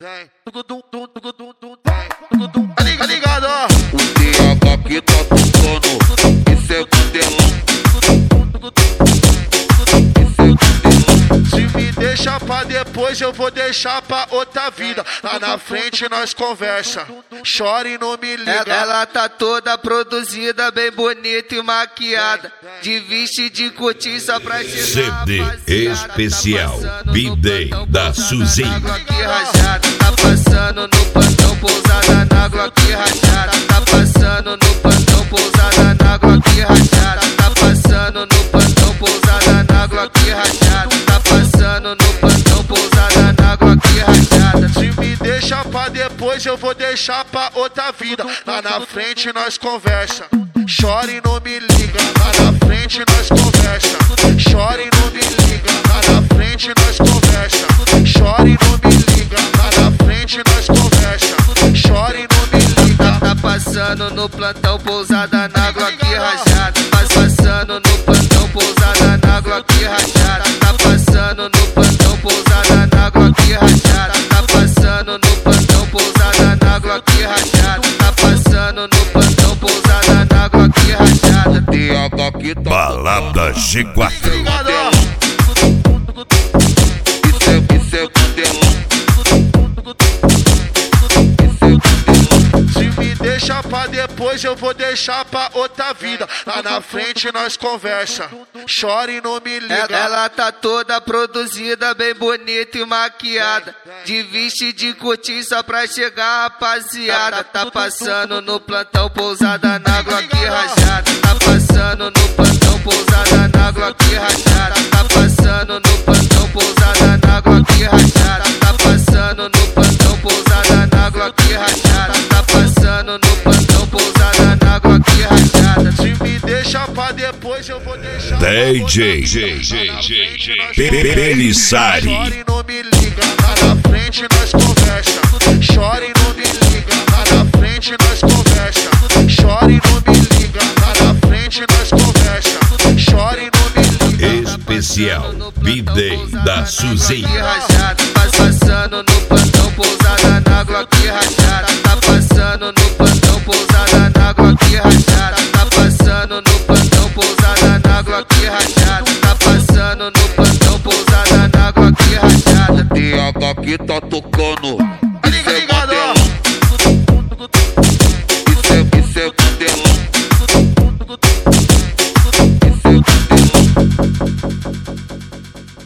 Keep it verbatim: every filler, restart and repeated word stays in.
Tem. Tá ligado, ó? O T H que tá tocando, isso é modelão. Se me deixa pra depois, eu vou deixar pra outra vida. Lá na frente nós conversa, chora e não me liga. Ela tá toda produzida, bem bonita e maquiada, de veste de cortiça pra chegar. C D especial B-Day da Suzinha. Tá passando no plantão, pousada na Glock rachada. Tá passando no plantão, pousada na Glock rachada. Tá passando no plantão, pousada na Glock rachada. Tá passando no plantão, pousada na Glock rachada. Se me deixa pra depois, eu vou deixar pra outra vida. Lá na frente nós conversa, chora e não me liga. Lá na frente nós conversa, chora e não me liga. Lá na frente nós conversa, chora e não me liga. Lá na frente nós conversa, chora e não me liga. Tá passando no plantão, pousada na Glock rachada. Tá passando no plantão, pousada na Glock rachada. Tá passando no plantão, pousada na Glock rachada. Tá passando no plantão, pousada na Glock rachada. Tá passando no plantão, pousada na Glock rachada. T H que tá Balada G quatro. Ligado, ó? Isso é, isso é modelão. Se me deixa pra depois, eu vou deixar pra outra vida. Lá na frente nós conversa, chora e não me liga. Ela tá toda produzida, bem bonita e maquiada, de veste de cortiça pra chegar, rapaziada. Tá passando no plantão, pousada na Glock rachada. Tá passando no plantão, pousada na Glock rachada. Tá passando no plantão, pousada na Glock rachada. Tá passando no plantão, pousada na Glock rachada. Tá passando no plantão, pousada na Glock rachada. Se me deixa pra depois, eu vou deixar pra D J Pelissari. Chora e não me liga. Lá na frente nós conversa, chora e não me liga. Lá na frente nós conversa, chora e não me liga. Lá na frente nós conversa, chora e não me liga. Especial B-Day da Suzinha. Passando no plantão, pousada na Glock rachada. Tá passando no plantão, pousada na Glock rachada. Tá passando no plantão, pousada na Glock rachada. Tá passando no plantão, pousada na Glock rachada. T H que tá tocando,